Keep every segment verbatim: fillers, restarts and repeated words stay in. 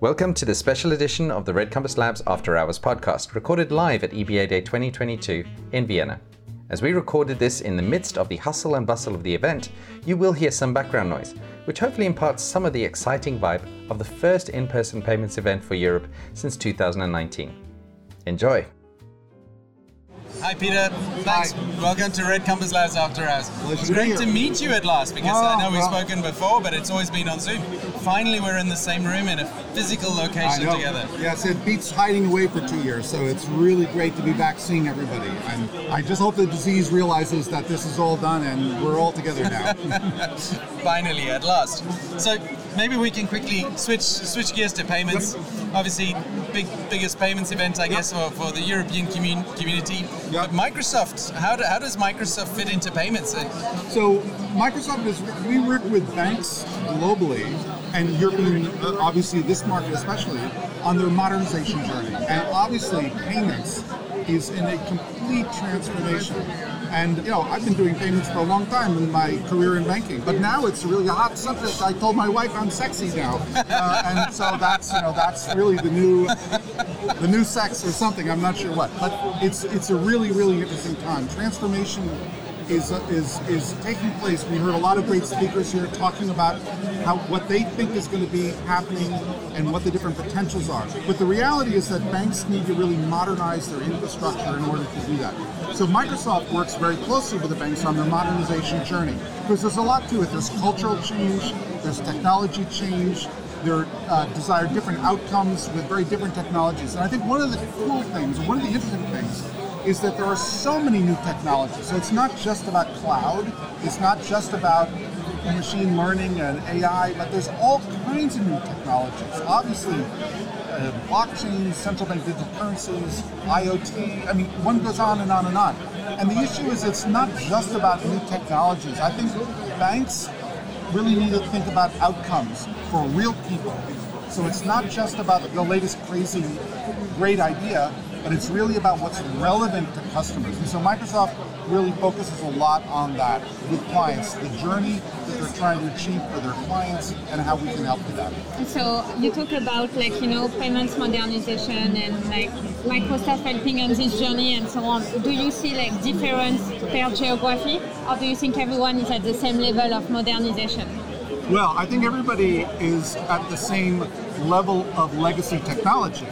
Welcome to the special edition of the Red Compass Labs After Hours podcast, recorded live at E B A Day twenty twenty-two in Vienna. As we recorded this in the midst of the hustle and bustle of the event, you will hear some background noise, which hopefully imparts some of the exciting vibe of the first in-person payments event for Europe since two thousand nineteen. Enjoy! Hi Peter, thanks. Hi. Welcome to Red Compass Labs After Hours. Pleasure It's to be great here. to meet you at last because Oh, I know we've well. spoken before, but it's always been on Zoom. Finally, we're in the same room in a physical I location know. together. Yes, it beats hiding away for two years, so it's really great to be back seeing everybody. And I just hope the disease realizes that this is all done and we're all together now. Finally, at last. So maybe we can quickly switch switch gears to payments. Obviously, big biggest payments event, I guess, for, for the European commun- community. Yep. But Microsoft, how, do, how does Microsoft fit into payments? Uh, So Microsoft is, we work with banks globally, and European, uh, obviously this market especially, on their modernization journey. And obviously payments is in a complete transformation. And you know, I've been doing payments for a long time in my career in banking, but now it's really a hot subject. I told my wife I'm sexy now, uh, and so that's you know that's really the new the new sex or something. I'm not sure what, but it's it's a really really interesting time. Transformation is is is taking place. We heard a lot of great speakers here talking about how what they think is going to be happening and what the different potentials are. But the reality is that banks need to really modernize their infrastructure in order to do that. So Microsoft works very closely with the banks on their modernization journey because there's a lot to it. There's cultural change, there's technology change, there uh, desire different outcomes with very different technologies. And I think one of the cool things, one of the interesting things, is that there are so many new technologies. So it's not just about cloud, it's not just about machine learning and A I, but there's all kinds of new technologies. Obviously, uh, blockchain, central bank digital currencies, I O T, I mean, one goes on and on and on. And the issue is it's not just about new technologies. I think banks really need to think about outcomes for real people. So it's not just about the latest crazy, great idea, but it's really about what's relevant to customers. And so Microsoft really focuses a lot on that with clients, the journey that they're trying to achieve for their clients and how we can help with that. So you talk about like, you know, payments modernization and like Microsoft helping on this journey and so on. Do you see like difference per geography, or do you think everyone is at the same level of modernization? Well, I think everybody is at the same level of legacy technology.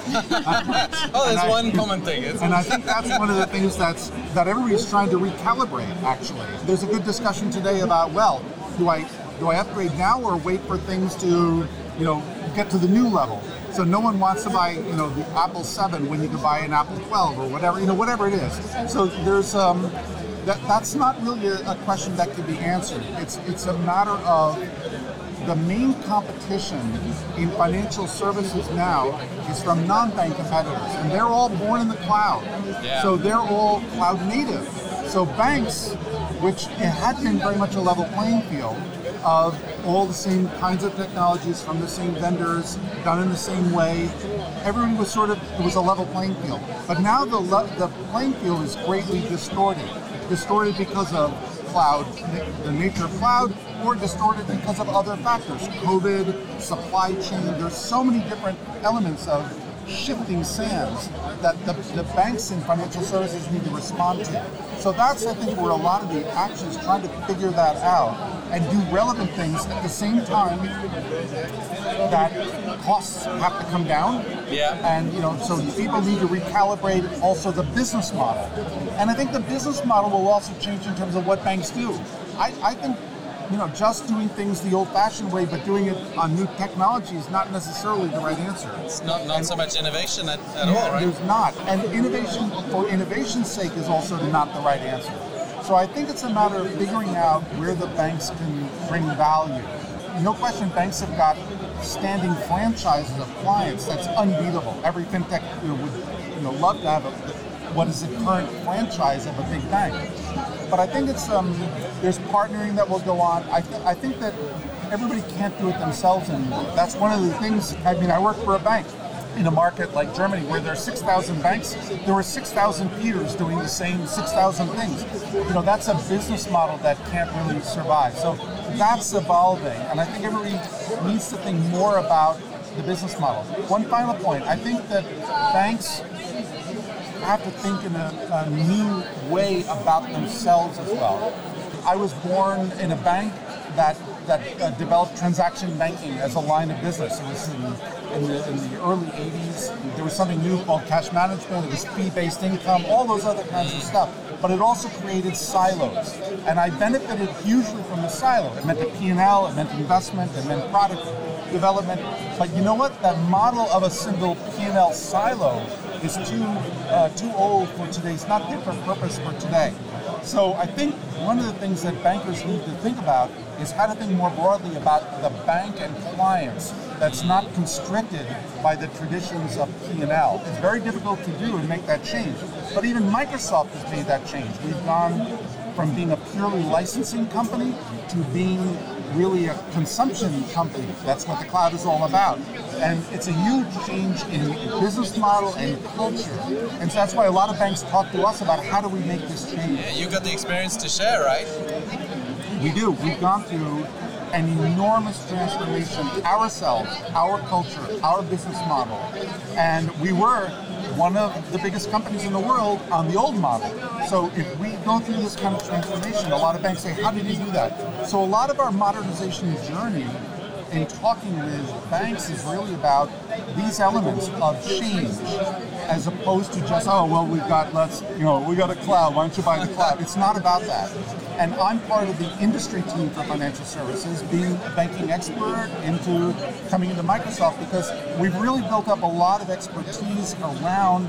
oh, there's I, one common thing. It's And I think that's one of the things that's that everybody's trying to recalibrate, actually. There's a good discussion today about, well, do I do I upgrade now or wait for things to, you know, get to the new level? So no one wants to buy, you know, the Apple seven when you can buy an Apple twelve or whatever, you know, whatever it is. So there's um that that's not really a, a question that can be answered. It's it's a matter of the main competition in financial services now is from non-bank competitors, and they're all born in the cloud. Yeah. So they're all cloud native. So banks, which it had been very much a level playing field of all the same kinds of technologies from the same vendors, done in the same way, everyone was sort of, it was a level playing field. But now the le- the playing field is greatly distorted. Distorted because of cloud, the nature of cloud, or distorted because of other factors, COVID, supply chain. There's so many different elements of shifting sands that the, the banks and financial services need to respond to. So that's, I think, where a lot of the action is trying to figure that out and do relevant things at the same time that costs have to come down. Yeah. And, you know, so people need to recalibrate also the business model. And I think the business model will also change in terms of what banks do. I, I think, you know, just doing things the old-fashioned way, but doing it on new technology is not necessarily the right answer. It's not, not so much innovation at, at Yeah, all, right? There's not. And innovation for innovation's sake is also not the right answer. So I think it's a matter of figuring out where the banks can bring value. No question, banks have got standing franchises of clients that's unbeatable. Every fintech you know, would you know, love to have a, what is the current franchise of a big bank. But I think it's um, there's partnering that will go on. I, th- I think that everybody can't do it themselves anymore. That's one of the things. I mean, I work for a bank in a market like Germany where there are six thousand banks. There were six thousand Peters doing the same six thousand things. You know, that's a business model that can't really survive. So that's evolving, and I think everybody needs to think more about the business model. One final point. I think that banks have to think in a, a new way about themselves as well. I was born in a bank that that uh, developed transaction banking as a line of business. It was in, in, the, in the early eighties. There was something new called cash management. It was fee-based income, all those other kinds of stuff. But it also created silos. And I benefited hugely from the silo. It meant a P and L, it meant investment, it meant product development. But you know what? That model of a single P and L silo is too uh, too old for today's, not fit for purpose for today. So I think one of the things that bankers need to think about is how to think more broadly about the bank and clients that's not constricted by the traditions of P and L. It's very difficult to do and make that change. But even Microsoft has made that change. We've gone from being a purely licensing company to being really a consumption company. That's what the cloud is all about. And it's a huge change in business model and culture. And so that's why a lot of banks talk to us about how do we make this change. Yeah, you got the experience to share, right? We do. We've gone through an enormous transformation ourselves, our culture, our business model. And we were one of the biggest companies in the world on the old model. So if we go through this kind of transformation, a lot of banks say, how did you do that? So a lot of our modernization journey in talking with banks is really about these elements of change, as opposed to just, oh, well, we've got, let's, you know, we got a cloud, why don't you buy the cloud? It's not about that. And I'm part of the industry team for financial services, being a banking expert into coming into Microsoft, because we've really built up a lot of expertise around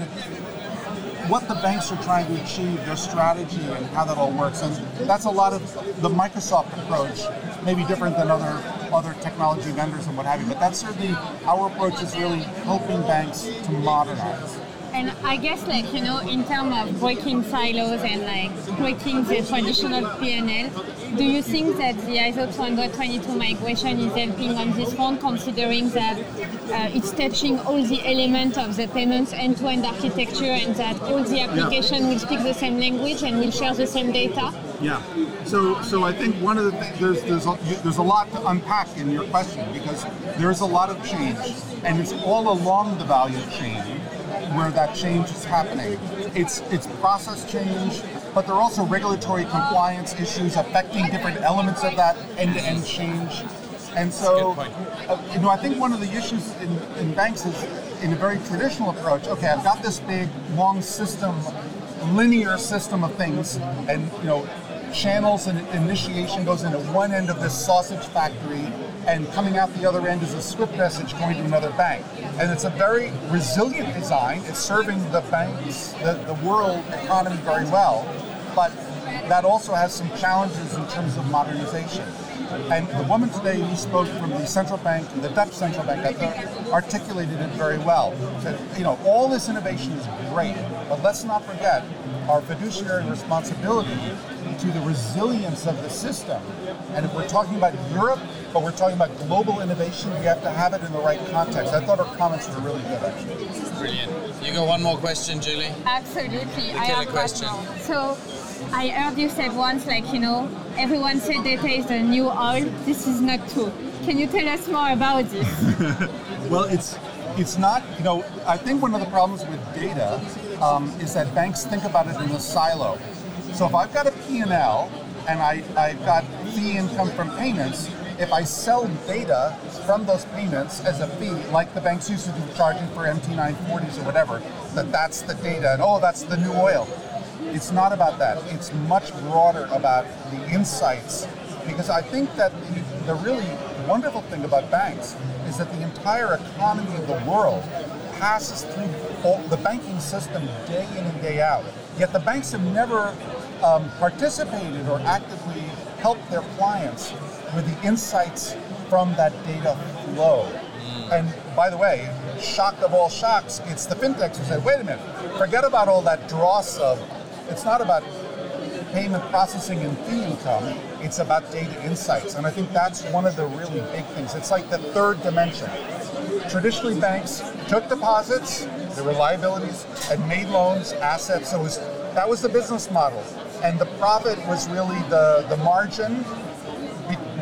what the banks are trying to achieve, their strategy, and how that all works. And that's a lot of the Microsoft approach, maybe different than other other technology vendors and what have you. But that's certainly, our approach is really helping banks to modernize. And I guess, like, you know, in terms of breaking silos and like breaking the traditional P and L, do you think that the I S O two twenty-two migration is helping on this front, considering that uh, it's touching all the elements of the payments end-to-end architecture, and that all the application yeah. will speak the same language and will share the same data? Yeah. So, so I think one of the things, there's there's a, there's a lot to unpack in your question, because there's a lot of change, and it's all along the value chain where that change is happening. It's it's process change, but there are also regulatory compliance issues affecting different elements of that end-to-end change. And so, uh, you know, I think one of the issues in, in banks is, in a very traditional approach, okay, I've got this big, long system, linear system of things, and, you know, channels and initiation goes into one end of this sausage factory, and coming out the other end is a Swift message going to another bank. And it's a very resilient design. It's serving the banks, the, the world economy very well, but that also has some challenges in terms of modernization. And the woman today who spoke from the central bank, the Dutch central bank, I thought, articulated it very well. That, you know, all this innovation is great, but let's not forget our fiduciary responsibility to the resilience of the system. And if we're talking about Europe, but we're talking about global innovation, we have to have it in the right context. I thought her comments were really good, actually. Brilliant. You got one more question, Julie? Absolutely. The I killer have question. one. So, I heard you said once, like, you know, everyone said data is the new oil. This is not true. Can you tell us more about this? Well, it's it's not, you know, I think one of the problems with data um, is that banks think about it in a silo. So if I've got a P and L and I, I've got fee income from payments, if I sell data from those payments as a fee, like the banks used to do charging for M T nine forties or whatever, that that's the data, and oh, that's the new oil. It's not about that. It's much broader about the insights, because I think that the, the really wonderful thing about banks is that the entire economy of the world passes through all, the banking system day in and day out. Yet the banks have never um, participated or actively helped their clients with the insights from that data flow. Mm. And by the way, shock of all shocks, it's the fintechs who say, wait a minute, forget about all that dross of, it's not about payment processing and fee income, it's about data insights. And I think that's one of the really big things. It's like the third dimension. Traditionally, banks took deposits, there were liabilities, and made loans, assets. So it was, that was the business model. And the profit was really the, the margin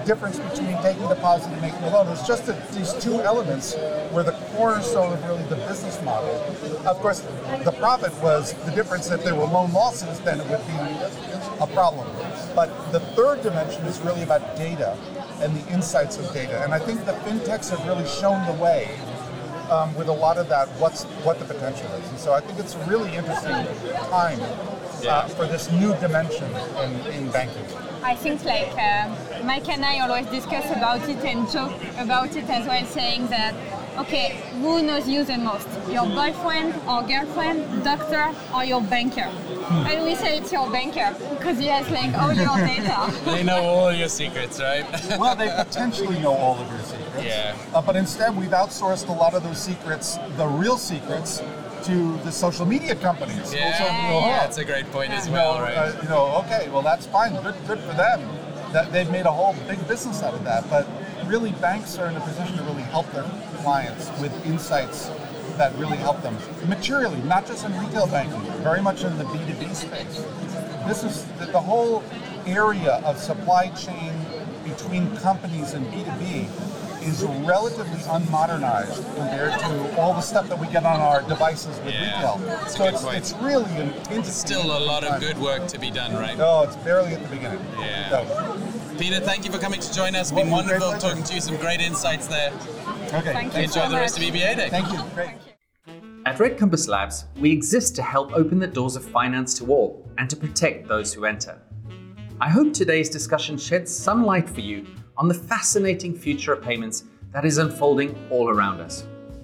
difference between taking a deposit and making a loan. It's just that these two elements were the cornerstone of really the business model. Of course, the profit was the difference. If there were loan losses, then it would be a problem. But the third dimension is really about data and the insights of data. And I think the fintechs have really shown the way um, with a lot of that, what's what the potential is. And so I think it's a really interesting time uh, for this new dimension in, in banking. I think like um, Mike and I always discuss about it and joke about it as well, saying that, okay, who knows you the most? Your boyfriend or girlfriend, doctor or your banker? Hmm. And we say it's your banker because he has like all your data. They know all your secrets, right? Well, they potentially know all of your secrets. Yeah. Uh, but instead, we've outsourced a lot of those secrets, the real secrets, to the social media companies. Yeah, also, yeah, oh, that's a great point as well, you know, right? Uh, you know, okay, well that's fine, good, good for them. That they've made a whole big business out of that. But really, banks are in a position to really help their clients with insights that really help them materially, not just in retail banking, very much in the B two B space. This is the, the whole area of supply chain between companies and B two B is relatively unmodernized compared to all the stuff that we get on our devices with Yeah, retail. that's a So good it's, point. it's really an interesting. Still a lot of good work to be done, right? No, it's barely at the beginning. Yeah. So, Peter, thank you for coming to join us. It's Well, been it was a great wonderful pleasure. talking to you. Some great insights there. okay. Thank you. Enjoy so the rest much. of E B A Day. Thank you. Great. At Red Compass Labs, we exist to help open the doors of finance to all and to protect those who enter. I hope today's discussion sheds some light for you on the fascinating future of payments that is unfolding all around us.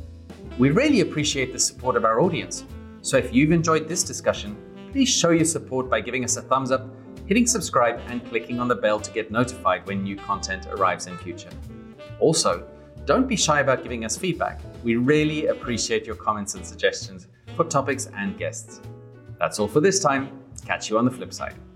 We really appreciate the support of our audience, so if you've enjoyed this discussion, please show your support by giving us a thumbs up, hitting subscribe, and clicking on the bell to get notified when new content arrives in future. Also, don't be shy about giving us feedback. We really appreciate your comments and suggestions for topics and guests. That's all for this time. Catch you on the flip side.